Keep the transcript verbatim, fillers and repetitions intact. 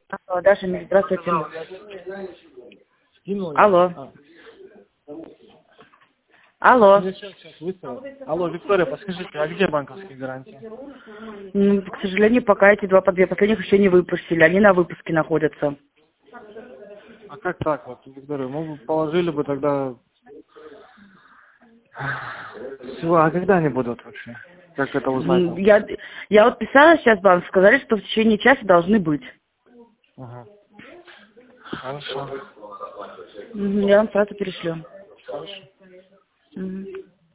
Алло, Даша, здравствуйте. Скинул я. Алло. А. Алло. Я сейчас, сейчас выставил. Алло, Виктория, подскажите, а где банковские гарантии? Ну, к сожалению, пока эти два по две последних еще не выпустили. Они на выпуске находятся. А как так вот, Виктория? Мы бы положили бы тогда... Все, а когда они будут вообще? Как это узнать? М, Я, я вот писала сейчас вам, сказали, что в течение часа должны быть. Ага. Хорошо. Мгм, я вам сразу перешлю. Хорошо. Мгм.